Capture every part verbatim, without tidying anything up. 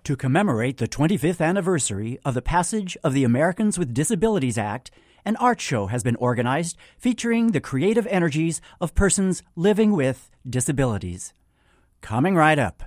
To commemorate the twenty-fifth anniversary of the passage of the Americans with Disabilities Act, an art show has been organized featuring the creative energies of persons living with disabilities. Coming right up.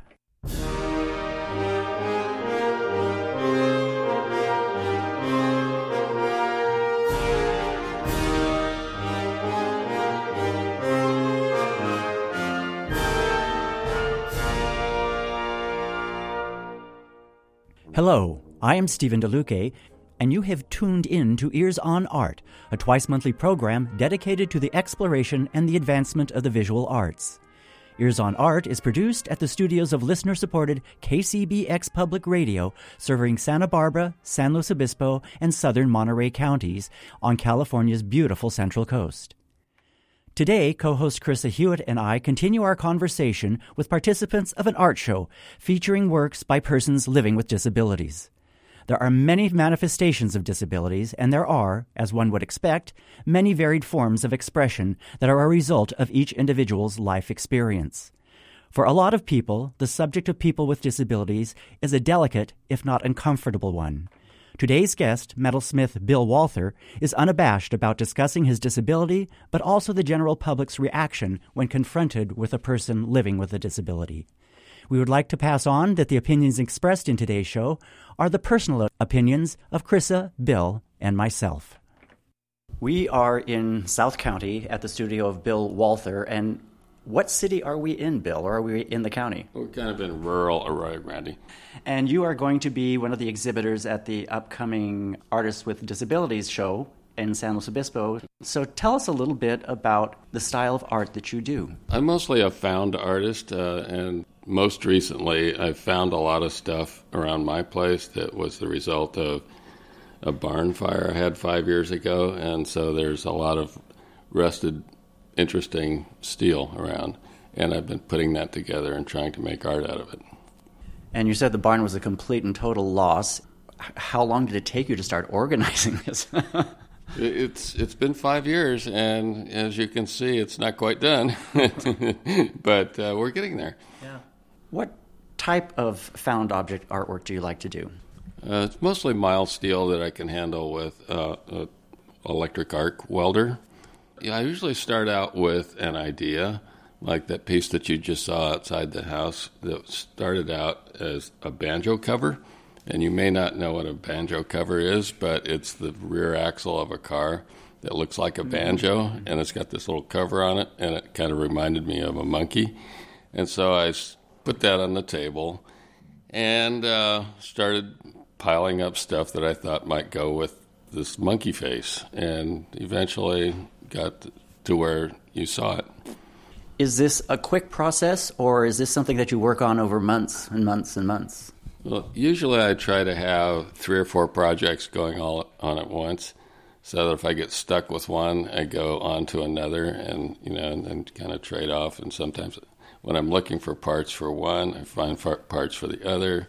Hello, I am Stephen DeLuque, and you have tuned in to Ears on Art, a twice-monthly program dedicated to the exploration and the advancement of the visual arts. Ears on Art is produced at the studios of listener-supported K C B X Public Radio, serving Santa Barbara, San Luis Obispo, and southern Monterey counties on California's beautiful Central Coast. Today, co-host Krista Hewitt and I continue our conversation with participants of an art show featuring works by persons living with disabilities. There are many manifestations of disabilities, and there are, as one would expect, many varied forms of expression that are a result of each individual's life experience. For a lot of people, the subject of people with disabilities is a delicate, if not uncomfortable one. Today's guest, metalsmith Bill Walther, is unabashed about discussing his disability, but also the general public's reaction when confronted with a person living with a disability. We would like to pass on that the opinions expressed in today's show are the personal opinions of Krista, Bill, and myself. We are in South County at the studio of Bill Walther, and what city are we in, Bill, or are we in the county? We're kind of in rural Arroyo Grande. And you are going to be one of the exhibitors at the upcoming Artists with Disabilities show in San Luis Obispo. So tell us a little bit about the style of art that you do. I'm mostly a found artist, uh, and most recently I've found a lot of stuff around my place that was the result of a barn fire I had five years ago, and so there's a lot of rusted, interesting steel around, and I've been putting that together and trying to make art out of it. And you said the barn was a complete and total loss. How long did it take you to start organizing this? It's it's been five years, and as you can see, it's not quite done, but uh, we're getting there. Yeah. What type of found object artwork do you like to do? Uh, it's mostly mild steel that I can handle with uh, an electric arc welder. Yeah, I usually start out with an idea, like that piece that you just saw outside the house that started out as a banjo cover. And you may not know what a banjo cover is, but it's the rear axle of a car that looks like a banjo, and it's got this little cover on it, and it kind of reminded me of a monkey. And so I put that on the table and uh, started piling up stuff that I thought might go with this monkey face, and eventually got to where you saw it. Is this a quick process, or is this something that you work on over months and months and months? Well, usually I try to have three or four projects going all on at once, so that if I get stuck with one, I go on to another, and you know, and, and kind of trade off. And sometimes when I'm looking for parts for one, I find parts for the other.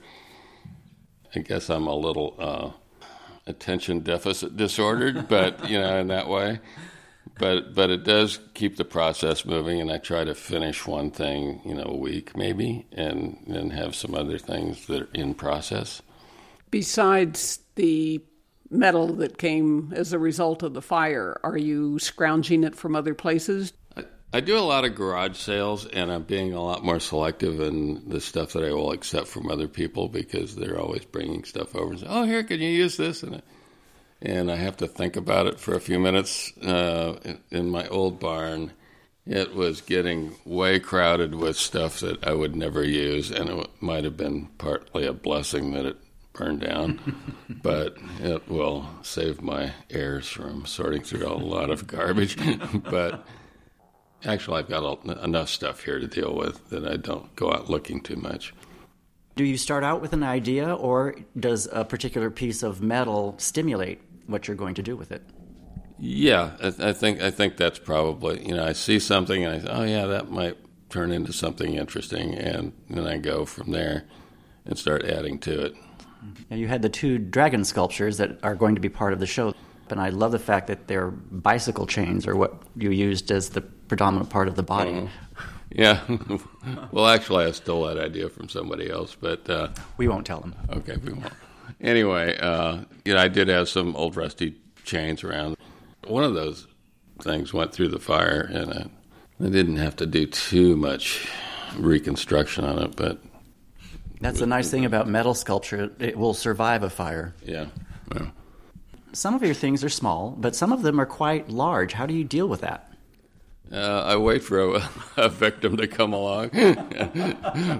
I guess I'm a little uh, attention deficit disordered, but you know, in that way. But but it does keep the process moving, and I try to finish one thing, you know, a week maybe, and then have some other things that are in process. Besides the metal that came as a result of the fire, are you scrounging it from other places? I, I do a lot of garage sales, and I'm being a lot more selective in the stuff that I will accept from other people, because they're always bringing stuff over and say, oh, here, can you use this? And And I have to think about it for a few minutes. Uh, in my old barn, it was getting way crowded with stuff that I would never use, and it might have been partly a blessing that it burned down, but it will save my heirs from sorting through a lot of garbage. But actually, I've got enough stuff here to deal with that I don't go out looking too much. Do you start out with an idea, or does a particular piece of metal stimulate what you're going to do with it? Yeah, I, I think I think that's probably, you know, I see something and I say, oh yeah, that might turn into something interesting, and then I go from there and start adding to it. Now, you had the two dragon sculptures that are going to be part of the show, and I love the fact that their bicycle chains are what you used as the predominant part of the body. Mm-hmm. Yeah. Well, actually, I stole that idea from somebody else, but uh, we won't tell them. Okay, we won't. Anyway, uh, you know, I did have some old rusty chains around. One of those things went through the fire, and I, I didn't have to do too much reconstruction on it, but that's the nice thing about metal sculpture. It will survive a fire. Yeah. yeah. Some of your things are small, but some of them are quite large. How do you deal with that? Uh, I wait for a, a victim to come along. uh,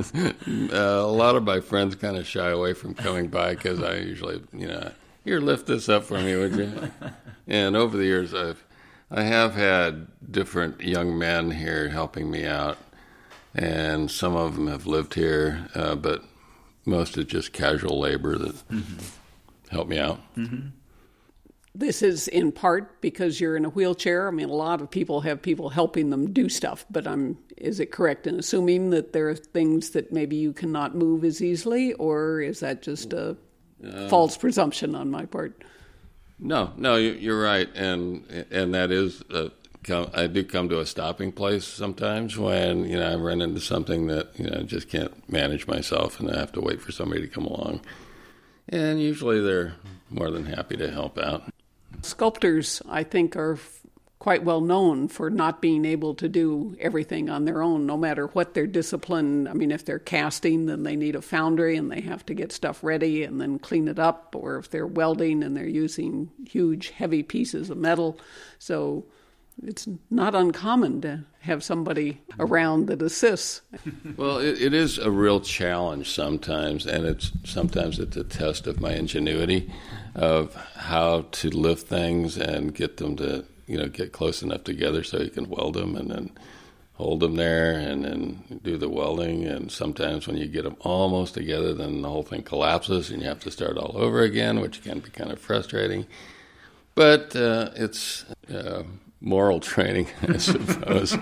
a lot of my friends kind of shy away from coming by because I usually, you know, here, lift this up for me, would you? And over the years, I've, I have had different young men here helping me out, and some of them have lived here, uh, but most is just casual labor that mm-hmm. help me out. Mm-hmm. This is in part because you're in a wheelchair. I mean, a lot of people have people helping them do stuff, but I'm, is it correct in assuming that there are things that maybe you cannot move as easily, or is that just a uh, false presumption on my part? No, no, you're right, and and that is, a, I do come to a stopping place sometimes when, you know, I run into something that, you know, I just can't manage myself, and I have to wait for somebody to come along. And usually they're more than happy to help out. Sculptors, I think, are quite well known for not being able to do everything on their own, no matter what their discipline. I mean, if they're casting, then they need a foundry and they have to get stuff ready and then clean it up. Or if they're welding and they're using huge, heavy pieces of metal. So it's not uncommon to have somebody around that assists. Well, it, it is a real challenge sometimes, and it's sometimes it's a test of my ingenuity of how to lift things and get them to, you know, get close enough together so you can weld them and then hold them there and then do the welding. And sometimes when you get them almost together, then the whole thing collapses and you have to start all over again, which can be kind of frustrating. But uh, it's uh, moral training, I suppose.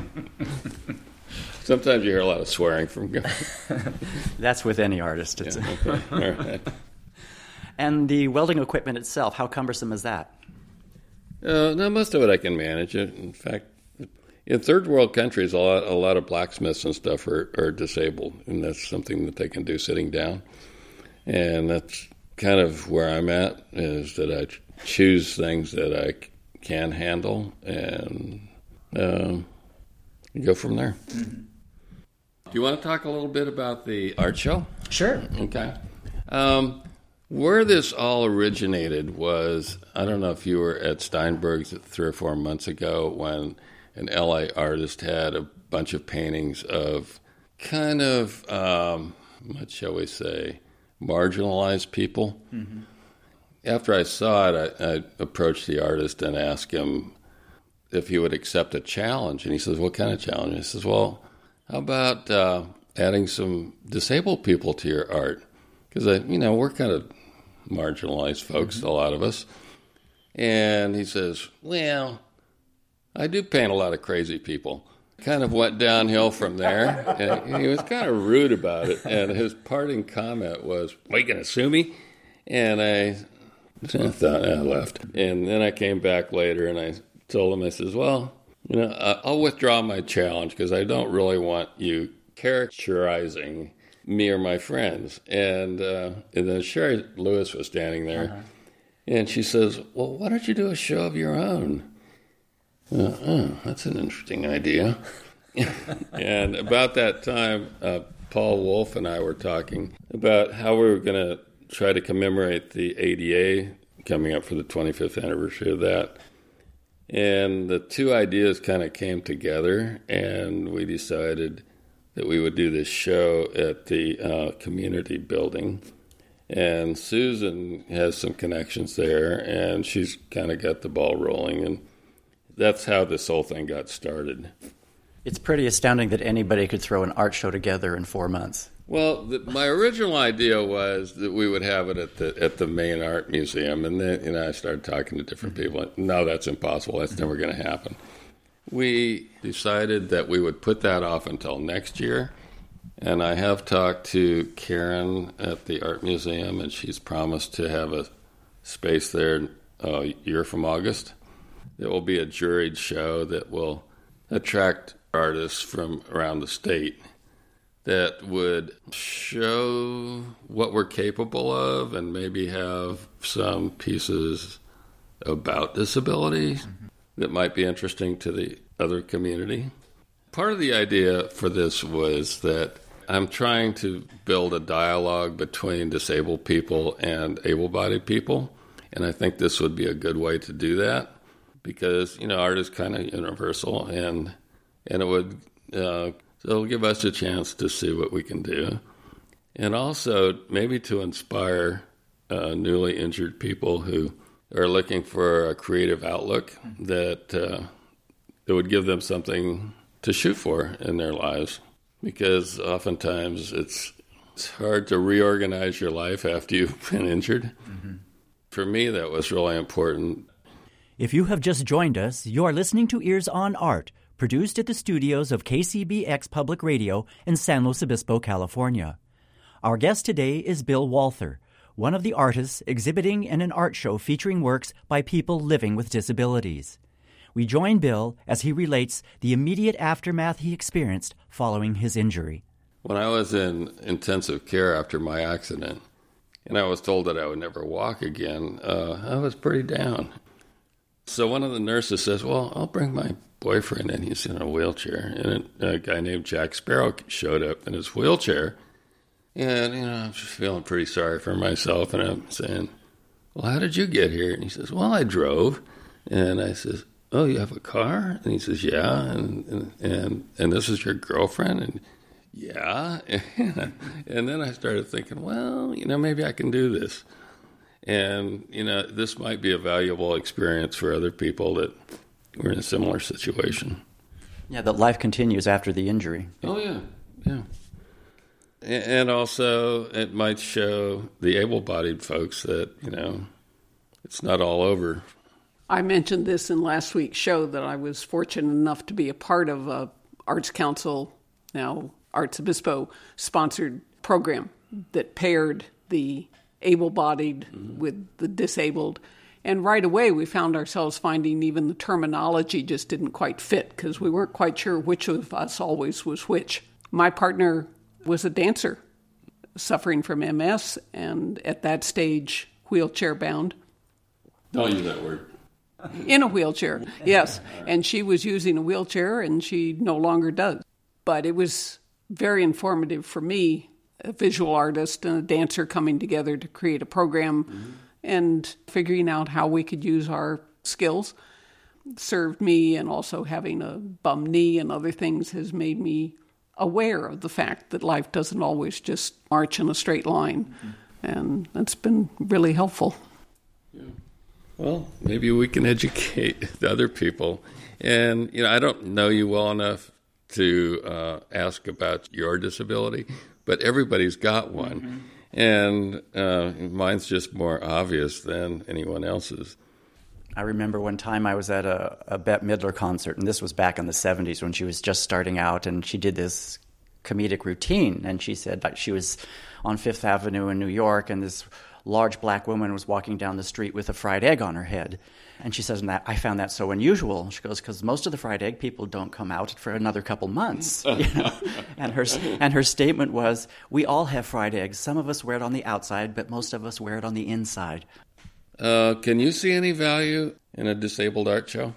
Sometimes you hear a lot of swearing from guys. That's with any artist. It's yeah, okay. All right. And the welding equipment itself, how cumbersome is that? Uh, no, most of it I can manage. It. In fact, in third world countries, a lot, a lot of blacksmiths and stuff are, are disabled, and that's something that they can do sitting down. And that's kind of where I'm at, is that I choose things that I can handle and um, go from there. Mm-hmm. Do you want to talk a little bit about the art show? Sure. Okay. Um, where this all originated was, I don't know if you were at Steinberg's three or four months ago when an L A artist had a bunch of paintings of kind of, um, what shall we say, marginalized people. Mm-hmm. After I saw it, I, I approached the artist and asked him if he would accept a challenge. And he says, what kind of challenge? He says, well, how about uh, adding some disabled people to your art? Because, you know, we're kind of marginalized folks, mm-hmm. a lot of us. And he says, well, I do paint a lot of crazy people. Kind of went downhill from there. And he was kind of rude about it. And his parting comment was, "Are you going to sue me?" And I, I thought, I left. And then I came back later and I told him, I says, well, you know, I'll withdraw my challenge because I don't really want you characterizing me or my friends. And, uh, and then Sherry Lewis was standing there. Uh-huh. And she says, well, why don't you do a show of your own? Uh, oh, that's an interesting idea. And about that time, uh, Paul Wolf and I were talking about how we were going to try to commemorate the A D A coming up for the twenty-fifth anniversary of that. And the two ideas kind of came together, and we decided that we would do this show at the uh, community building. And Susan has some connections there, and she's kind of got the ball rolling, and that's how this whole thing got started. It's pretty astounding that anybody could throw an art show together in four months. Well, the, my original idea was that we would have it at the at the main art museum, and then you know I started talking to different people. No, that's impossible. That's never going to happen. We decided that we would put that off until next year, and I have talked to Karen at the art museum, and she's promised to have a space there a year from August. It will be a juried show that will attract artists from around the state that would show what we're capable of and maybe have some pieces about disability mm-hmm. that might be interesting to the other community. Part of the idea for this was that I'm trying to build a dialogue between disabled people and able-bodied people, and I think this would be a good way to do that because, you know, art is kind of universal, and and it would uh, it'll give us a chance to see what we can do, and also maybe to inspire uh, newly injured people who are looking for a creative outlook that uh, that would give them something to shoot for in their lives. Because oftentimes it's it's hard to reorganize your life after you've been injured. Mm-hmm. For me, that was really important. If you have just joined us, you are listening to Ears on Art, produced at the studios of K C B X Public Radio in San Luis Obispo, California. Our guest today is Bill Walther, one of the artists exhibiting in an art show featuring works by people living with disabilities. We join Bill as he relates the immediate aftermath he experienced following his injury. When I was in intensive care after my accident, and I was told that I would never walk again, uh, I was pretty down. So one of the nurses says, well, I'll bring my boyfriend in. He's in a wheelchair. And a guy named Jack Sparrow showed up in his wheelchair. And, you know, I'm just feeling pretty sorry for myself. And I'm saying, well, how did you get here? And he says, well, I drove. And I says, oh, you have a car? And he says, yeah. And and and, and this is your girlfriend? And yeah. And then I started thinking, well, you know, maybe I can do this. And, you know, this might be a valuable experience for other people that were in a similar situation. Yeah, that life continues after the injury. Oh, yeah, yeah. And also, it might show the able-bodied folks that, you know, it's not all over. I mentioned this in last week's show that I was fortunate enough to be a part of a Arts Council, now Arts Obispo, sponsored program that paired the able-bodied mm-hmm. with the disabled. And right away, we found ourselves finding even the terminology just didn't quite fit because we weren't quite sure which of us always was which. My partner was a dancer suffering from M S and at that stage, wheelchair-bound. Don't use that word. In a wheelchair, yes. And she was using a wheelchair and she no longer does. But it was very informative for me, a visual artist and a dancer coming together to create a program mm-hmm. and figuring out how we could use our skills. Served me, and also having a bum knee and other things has made me aware of the fact that life doesn't always just march in a straight line. Mm-hmm. And that's been really helpful. Yeah. Well, maybe we can educate the other people. And, you know, I don't know you well enough to uh, ask about your disability, but everybody's got one. Mm-hmm. And uh, mine's just more obvious than anyone else's. I remember one time I was at a, a Bette Midler concert, and this was back in the seventies when she was just starting out, and she did this comedic routine. And she said that she was on Fifth Avenue in New York, and this large black woman was walking down the street with a fried egg on her head. And she says, and that, I found that so unusual. She goes, because most of the fried egg people don't come out for another couple months. You know? and her and her statement was, we all have fried eggs. Some of us wear it on the outside, but most of us wear it on the inside. Uh, can you see any value in a disabled art show?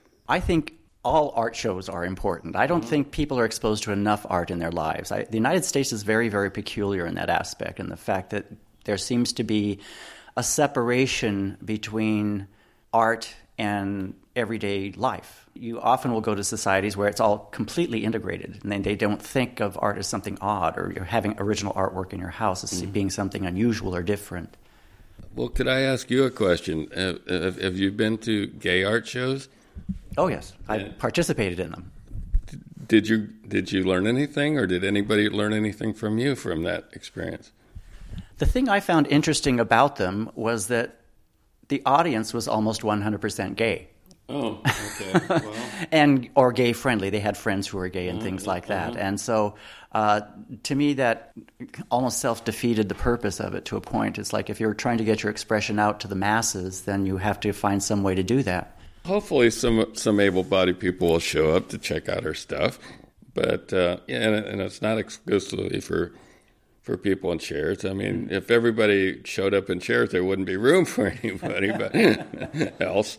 I think all art shows are important. I don't mm-hmm. think people are exposed to enough art in their lives. I, the United States is very, very peculiar in that aspect, and the fact that there seems to be a separation between art and everyday life. You often will go to societies where it's all completely integrated, and then they don't think of art as something odd, or you're having original artwork in your house as mm-hmm. being something unusual or different. Well, could I ask you a question? Have, have, have you been to gay art shows? Oh, yes. I yeah. participated in them. Did you did you learn anything, or did anybody learn anything from you from that experience? The thing I found interesting about them was that the audience was almost one hundred percent gay. Oh, okay. Well. and or gay friendly. They had friends who were gay and uh, things like that. Uh-huh. And so uh, to me, that almost self-defeated the purpose of it to a point. It's like if you're trying to get your expression out to the masses, then you have to find some way to do that. hopefully some some able-bodied people will show up to check out our stuff. But uh, yeah, and, and it's not exclusively for for people in chairs. I mean, if everybody showed up in chairs, there wouldn't be room for anybody but else.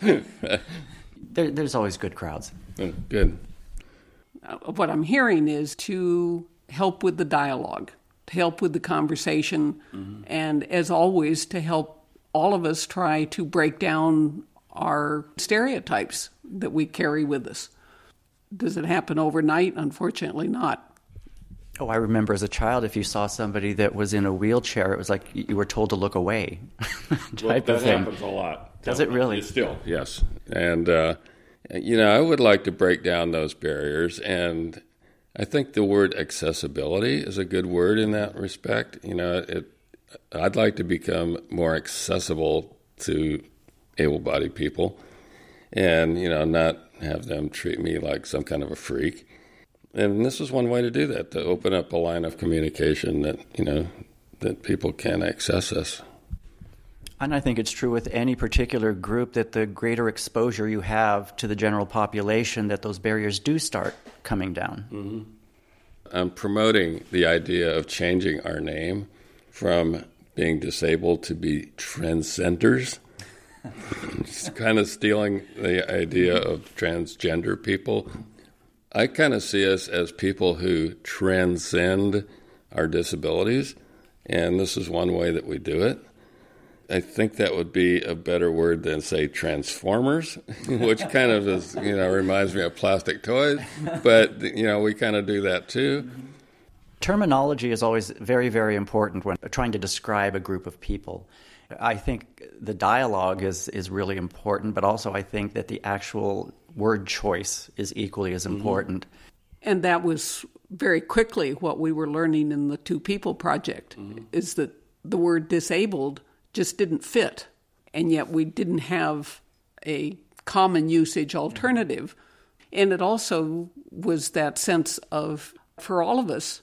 there, there's always good crowds. Good. Uh, what I'm hearing is to help with the dialogue, to help with the conversation, mm-hmm. and as always, to help all of us try to break down our stereotypes that we carry with us. Does it happen overnight? Unfortunately not. Oh, I remember as a child, if you saw somebody that was in a wheelchair, it was like you were told to look away. type well, that of thing. happens a lot. Does it really? Still, yes. And, uh, you know, I would like to break down those barriers, and I think the word accessibility is a good word in that respect. You know, it. I'd like to become more accessible to able-bodied people and, you know, not have them treat me like some kind of a freak. And this is one way to do that, to open up a line of communication that, you know, that people can access us. And I think it's true with any particular group that the greater exposure you have to the general population, that those barriers do start coming down. Mm-hmm. I'm promoting the idea of changing our name from being disabled to be transcenders. It's kind of stealing the idea of transgender people. I kind of see us as people who transcend our disabilities, and this is one way that we do it. I think that would be a better word than, say, transformers, which kind of is, you know, reminds me of plastic toys, but, you know, we kind of do that too. Terminology is always very, very important when trying to describe a group of people. I think the dialogue is, is really important, but also I think that the actual word choice is equally as important. Mm-hmm. And that was very quickly what we were learning in the Two People Project, mm-hmm. is that the word disabled just didn't fit, and yet we didn't have a common usage alternative. And it also was that sense of, for all of us,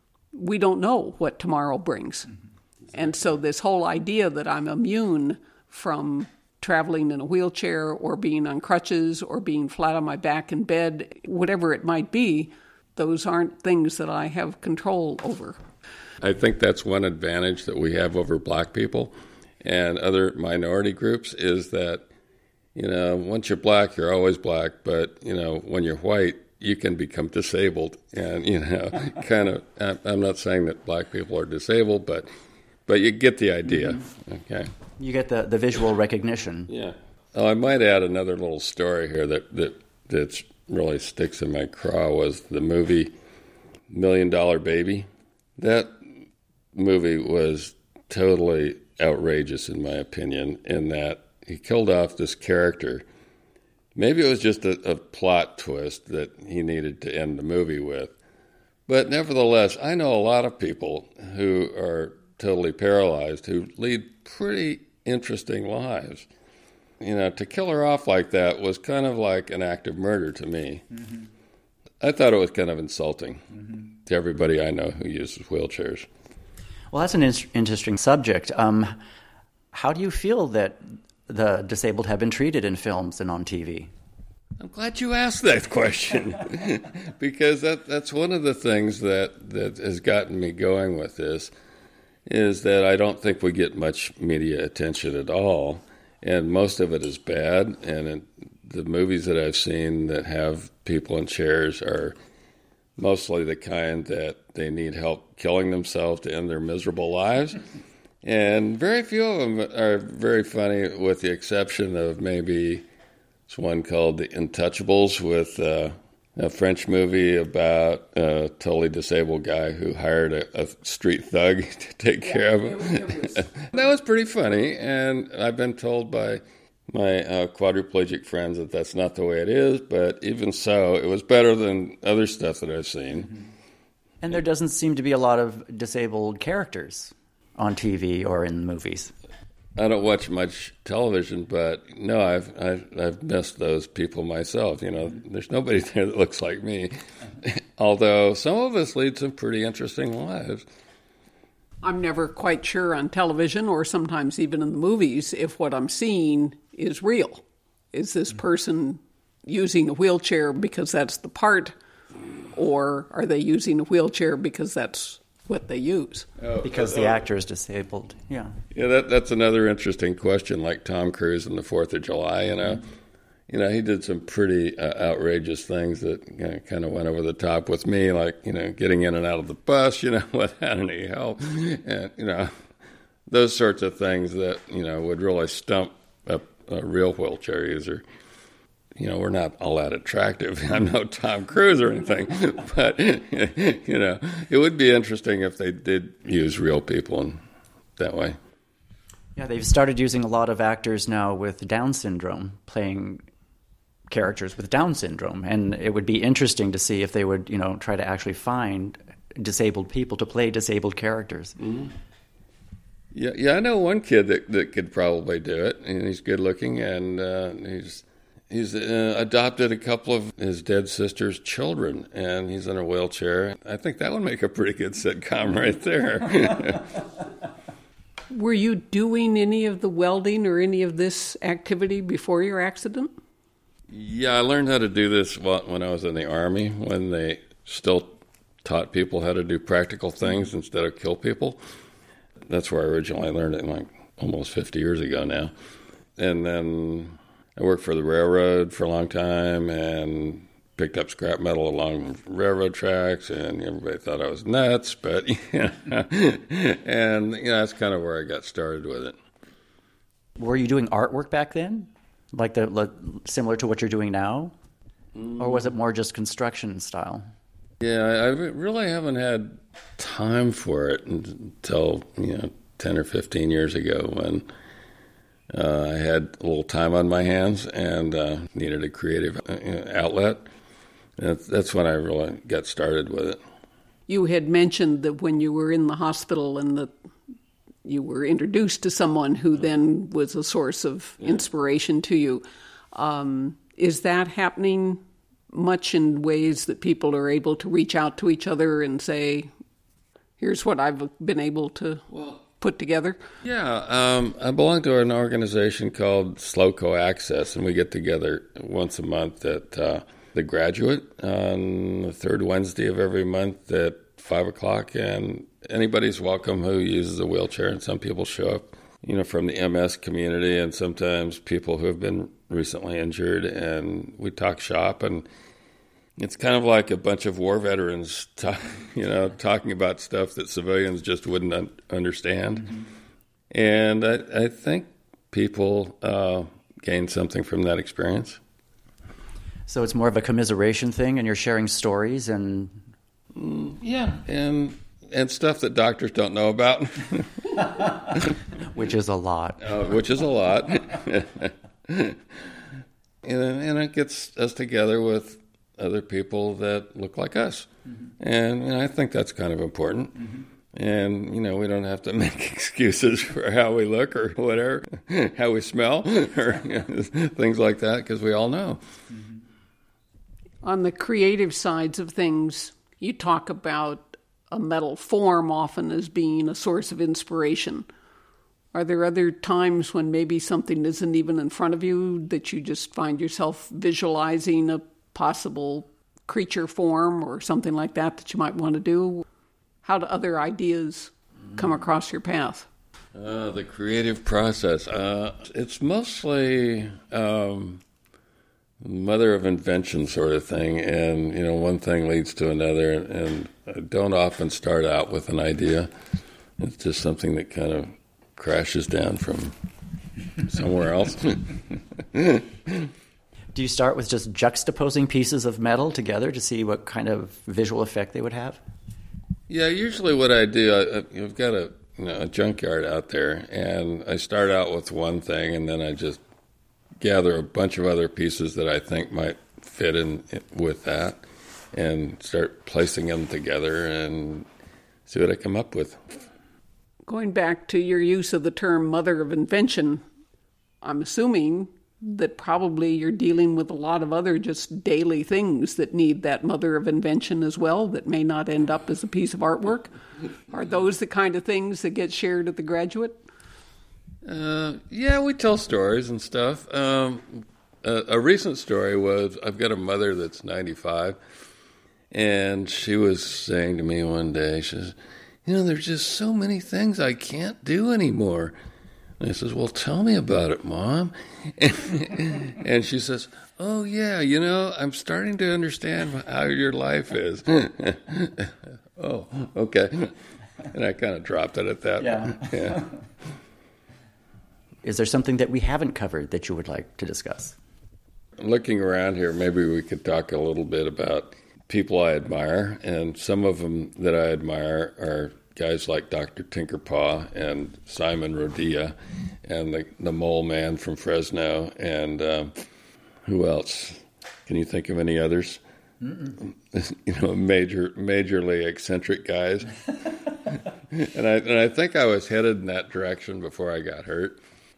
we don't know what tomorrow brings. Mm-hmm. And so this whole idea that I'm immune from traveling in a wheelchair or being on crutches or being flat on my back in bed, whatever it might be, those aren't things that I have control over. I think that's one advantage that we have over black people and other minority groups is that, you know, once you're black, you're always black, but, you know, when you're white, you can become disabled. And, you know, kind of, I'm not saying that black people are disabled, but But you get the idea, mm-hmm. Okay. You get the, the visual recognition. Yeah. Oh, I might add another little story here that that that's really sticks in my craw was the movie Million Dollar Baby. That movie was totally outrageous, in my opinion, in that he killed off this character. Maybe it was just a, a plot twist that he needed to end the movie with. But nevertheless, I know a lot of people who are totally paralyzed who lead pretty interesting lives. You know, to kill her off like that was kind of like an act of murder to me. Mm-hmm. I thought it was kind of insulting mm-hmm. to everybody I know who uses wheelchairs. Well, that's an in- interesting subject. Um, how do you feel that the disabled have been treated in films and on T V? I'm glad you asked that question because that that's one of the things that, that has gotten me going with this. Is that I don't think we get much media attention at all, and most of it is bad, and it, the movies that I've seen that have people in chairs are mostly the kind that they need help killing themselves to end their miserable lives, and very few of them are very funny with the exception of maybe it's one called The Untouchables with uh, a French movie about a totally disabled guy who hired a, a street thug to take yeah, care of him. It was, it was. That was pretty funny, and I've been told by my uh, quadriplegic friends that that's not the way it is, but even so, it was better than other stuff that I've seen. Mm-hmm. And there doesn't seem to be a lot of disabled characters on T V or in movies. I don't watch much television, but no, I've, I've I've missed those people myself. You know, there's nobody there that looks like me. Although some of us lead some pretty interesting lives. I'm never quite sure on television or sometimes even in the movies if what I'm seeing is real. is this person using a wheelchair because that's the part, or are they using a wheelchair because that's what they use? Oh, because the actor is disabled. Yeah. Yeah, that that's another interesting question. Like Tom Cruise in the Fourth of July, you know, mm-hmm. you know, he did some pretty uh, outrageous things that you know, kind of went over the top with me, like you know, getting in and out of the bus, you know, without any help, and you know, those sorts of things that you know would really stump a, a real wheelchair user. You know, we're not all that attractive. I'm no Tom Cruise or anything, but, you know, it would be interesting if they did use real people in that way. Yeah, they've started using a lot of actors now with Down syndrome, playing characters with Down syndrome. And it would be interesting to see if they would, you know, try to actually find disabled people to play disabled characters. Mm-hmm. Yeah, yeah, I know one kid that, that could probably do it, and he's good looking, and uh, he's... He's uh, adopted a couple of his dead sister's children, and he's in a wheelchair. I think that would make a pretty good sitcom right there. Were you doing any of the welding or any of this activity before your accident? Yeah, I learned how to do this when I was in the Army, when they still taught people how to do practical things instead of kill people. That's where I originally learned it, like almost fifty years ago now. And then I worked for the railroad for a long time and picked up scrap metal along railroad tracks, and everybody thought I was nuts, but, you know, and, you know, that's kind of where I got started with it. Were you doing artwork back then? Like the like, similar to what you're doing now? Mm. Or was it more just construction style? Yeah, I really haven't had time for it until, you know, ten or fifteen years ago when Uh, I had a little time on my hands and uh, needed a creative outlet. And that's when I really got started with it. You had mentioned that when you were in the hospital and that you were introduced to someone who then was a source of inspiration to you. Um, is that happening much in ways that people are able to reach out to each other and say, here's what I've been able to... Well, put together? Yeah, um, I belong to an organization called SLOCO Access, and we get together once a month at uh, The Graduate on the third Wednesday of every month at five o'clock, and anybody's welcome who uses a wheelchair, and some people show up, you know, from the M S community, and sometimes people who have been recently injured, and we talk shop, and it's kind of like a bunch of war veterans, talk, you know, talking about stuff that civilians just wouldn't un- understand. Mm-hmm. And I, I think people uh, gain something from that experience. So it's more of a commiseration thing, and you're sharing stories and... Mm, yeah, and and stuff that doctors don't know about. Which is a lot. Uh, which is a lot. and, and it gets us together with other people that look like us. Mm-hmm. And you know, I think that's kind of important. Mm-hmm. And, you know, we don't have to make excuses for how we look or whatever, how we smell or you know, things like that, because we all know. Mm-hmm. On the creative sides of things, you talk about a metal form often as being a source of inspiration. Are there other times when maybe something isn't even in front of you that you just find yourself visualizing a possible creature form or something like that that you might want to do? How do other ideas come across your path? Uh, the creative process. Uh, it's mostly um, mother of invention sort of thing, and you know, one thing leads to another, and I don't often start out with an idea. It's just something that kind of crashes down from somewhere else. Do you start with just juxtaposing pieces of metal together to see what kind of visual effect they would have? Yeah, usually what I do, I, I've got a, you know, a junkyard out there, and I start out with one thing, and then I just gather a bunch of other pieces that I think might fit in with that, and start placing them together and see what I come up with. Going back to your use of the term mother of invention, I'm assuming that probably you're dealing with a lot of other just daily things that need that mother of invention as well, that may not end up as a piece of artwork. Are those the kind of things that get shared at the Graduate? Uh, yeah, we tell stories and stuff. Um, A, a recent story was I've got a mother that's ninety-five, and she was saying to me one day, she says, you know, there's just so many things I can't do anymore. And I says, well, tell me about it, Mom. And she says, oh, yeah, you know, I'm starting to understand how your life is. Oh, okay. And I kind of dropped it at that. Yeah. Yeah. Is there something that we haven't covered that you would like to discuss? Looking around here, maybe we could talk a little bit about people I admire. And some of them that I admire are guys like Doctor Tinkerpaw and Simon Rodilla and the, the Mole Man from Fresno. And um, who else? Can you think of any others? Mm-mm. You know, major, majorly eccentric guys. and I and I think I was headed in that direction before I got hurt.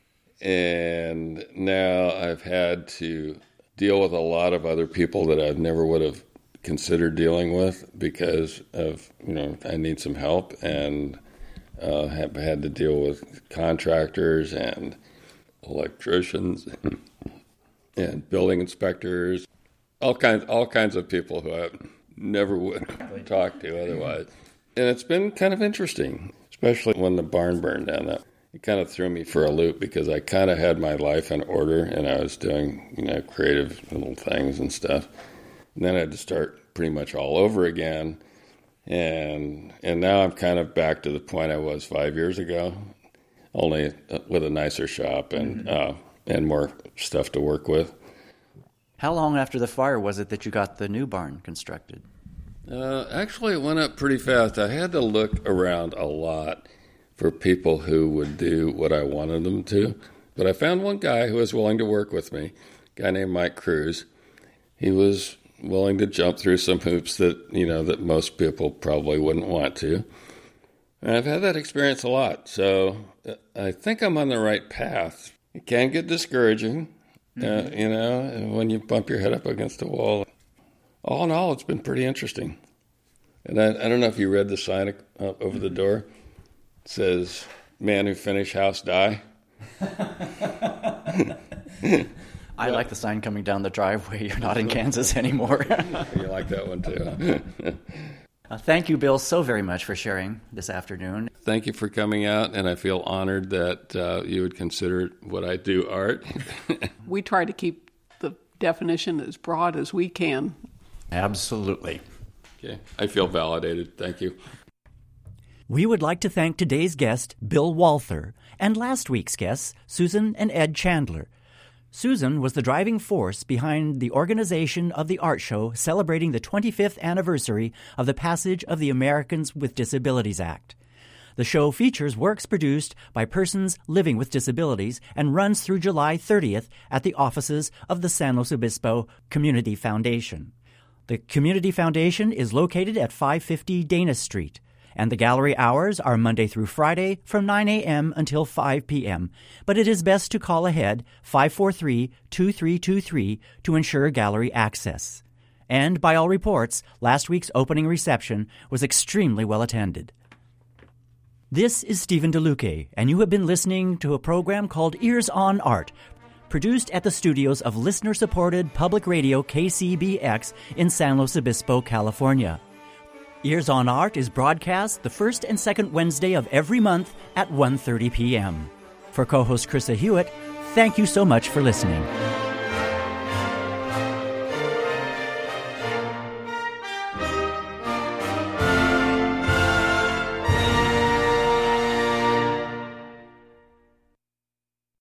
And now I've had to deal with a lot of other people that I never would have considered dealing with because of, you know, I need some help, and uh, have had to deal with contractors and electricians and building inspectors, all kinds, all kinds of people who I never would talk to otherwise. And it's been kind of interesting, especially when the barn burned down. That it kind of threw me for a loop because I kind of had my life in order and I was doing, you know, creative little things and stuff. And then I had to start pretty much all over again. And and now I'm kind of back to the point I was five years ago, only with a nicer shop and mm-hmm. uh, and more stuff to work with. How long after the fire was it that you got the new barn constructed? Uh, actually, it went up pretty fast. I had to look around a lot for people who would do what I wanted them to. But I found one guy who was willing to work with me, a guy named Mike Cruz. He was willing to jump through some hoops that, you know, that most people probably wouldn't want to. And I've had that experience a lot. So I think I'm on the right path. It can get discouraging, mm-hmm. uh, you know, when you bump your head up against a wall. All in all, it's been pretty interesting. And I, I don't know if you read the sign uh, over mm-hmm. the door. It says, "Man who finish house die." I like the sign coming down the driveway. You're not in Kansas anymore. You like that one too. uh, thank you, Bill, so very much for sharing this afternoon. Thank you for coming out, and I feel honored that uh, you would consider what I do art. We try to keep the definition as broad as we can. Absolutely. Okay, I feel validated. Thank you. We would like to thank today's guest, Bill Walther, and last week's guests, Susan and Ed Chandler. Susan was the driving force behind the organization of the art show celebrating the twenty-fifth anniversary of the passage of the Americans with Disabilities Act. The show features works produced by persons living with disabilities and runs through July thirtieth at the offices of the San Luis Obispo Community Foundation. The Community Foundation is located at five fifty Dana Street, and the gallery hours are Monday through Friday from nine a.m. until five p.m., but it is best to call ahead five four three, two three two three to ensure gallery access. And by all reports, last week's opening reception was extremely well attended. This is Stephen DeLuque, and you have been listening to a program called Ears on Art, produced at the studios of listener-supported public radio K C B X in San Luis Obispo, California. Ears on Art is broadcast the first and second Wednesday of every month at one thirty p.m. For co-host Krista Hewitt, thank you so much for listening.